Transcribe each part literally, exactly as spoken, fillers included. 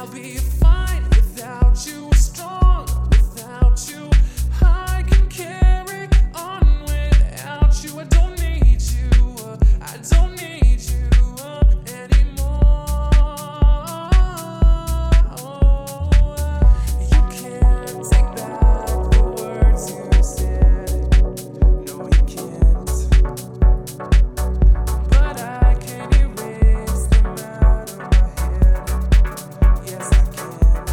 I'll be fine without you, strong without you. I can carry on without you. I don't need you. uh, I don't need you uh, anymore. You can't take back the words you said. No, you can't. But I can erase them out of my head. Yes, I can.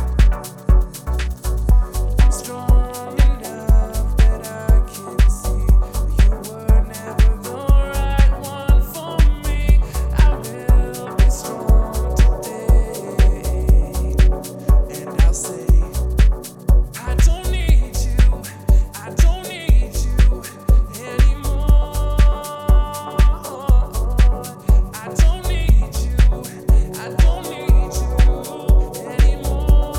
I'm strong enough that I can see you were never the right one for me. I will be strong today, and I'll say, I don't need you, I don't need you anymore. I don't need you, I don't need you anymore.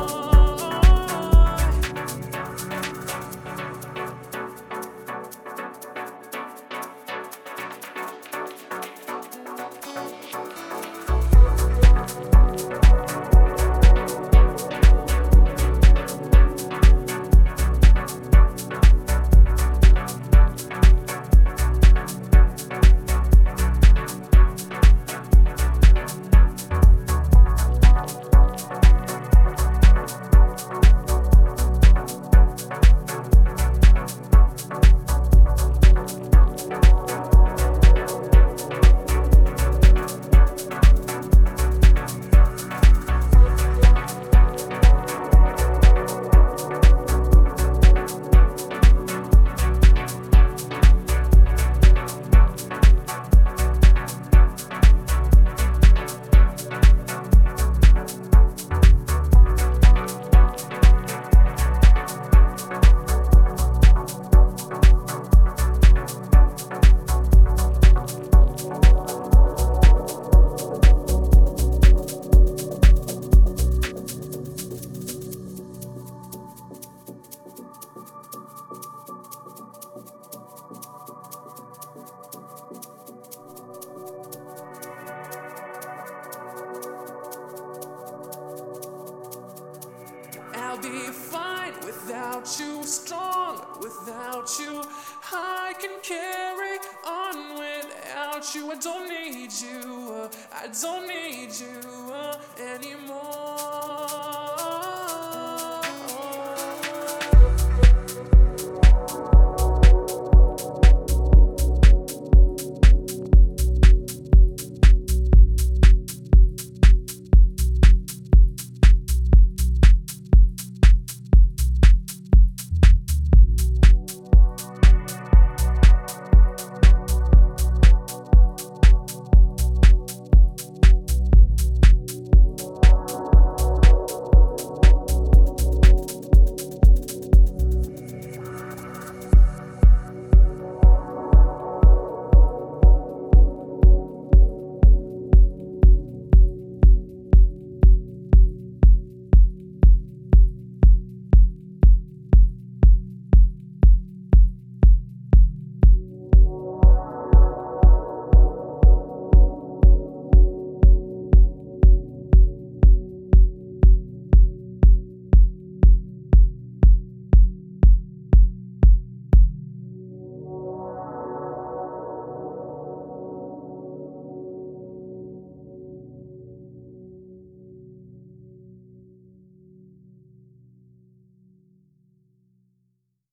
I'll be fine without you, strong without you. I can carry on without you. I don't need you, uh, I don't need you uh, anymore.